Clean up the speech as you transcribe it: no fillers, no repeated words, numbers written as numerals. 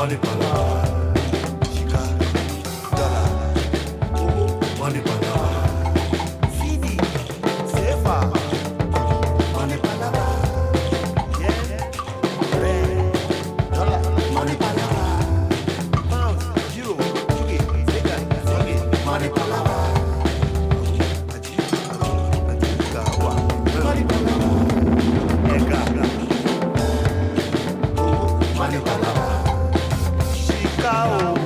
money palava. Chica, dollar, money palava. CD, Sefa, money palava. Yeah, red, dollar, money palava. Pound, euro, chugi, zega, zegi, money palava. Money palava. Ega, money palava. Chicago.